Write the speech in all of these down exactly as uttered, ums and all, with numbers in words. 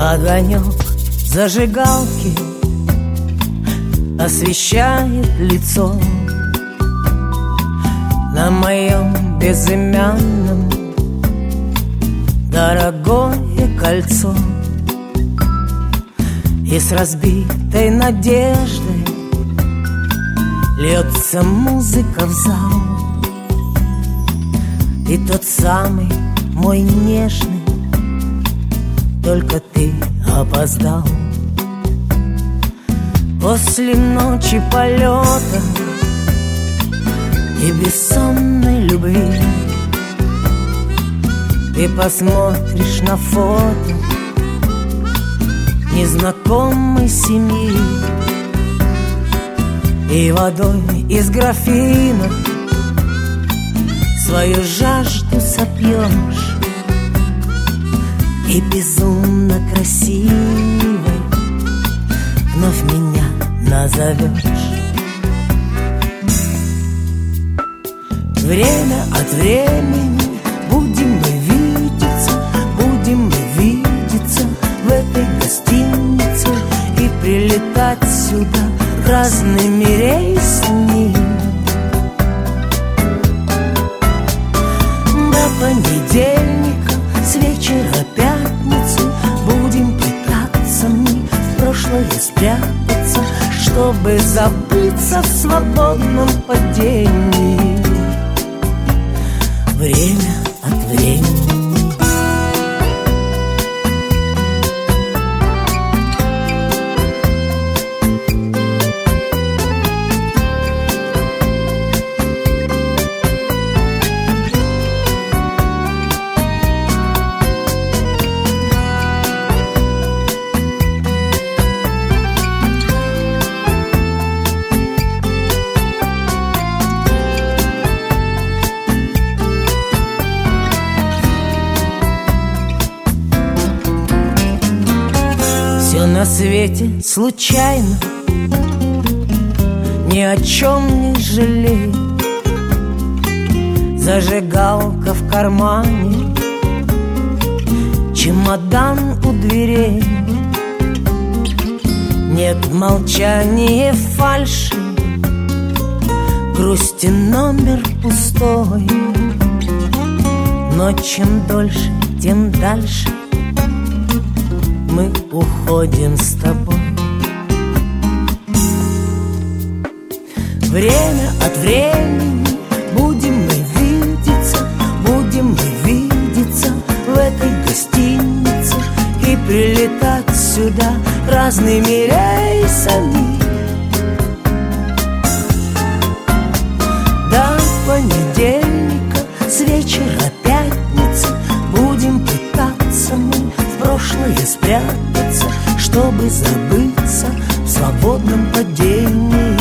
Огонек зажигалки освещает лицо на моем безымянном дорогое кольцо. И с разбитой надеждой льется музыка в зал. И тот самый мой нежный, только ты опоздал. После ночи полета и бессонной любви ты посмотришь на фото незнакомой семьи и водой из графина свою жажду сопьешь, и безумно красивой вновь меня назовешь. Время от времени будем мы видеться, будем мы видеться в этой гостинице и прилетать сюда разными рейсами. До понедельника с вечера пятницы будем пытаться мы в прошлое спрятаться, чтобы забыться в свободном падении. Время от времени. На свете случайно, ни о чем не жалей. Зажигалка в кармане, чемодан у дверей. Нет молчания, фальши, грусти номер пустой. Но чем дольше, тем дальше мы уходим с тобой. Время от времени будем мы видеться, будем мы видеться в этой гостинице и прилетать сюда разными рейсами. До понедельника с вечера пятницы будем пытаться мы в прошлое спрятаться, чтобы забыться в свободном падении.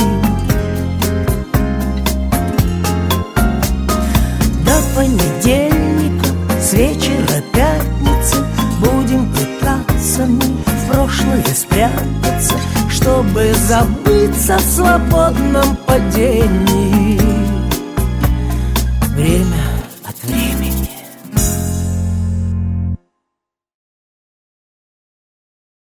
До понедельника с вечера пятницы будем пытаться мы в прошлое спрятаться, чтобы забыться в свободном падении.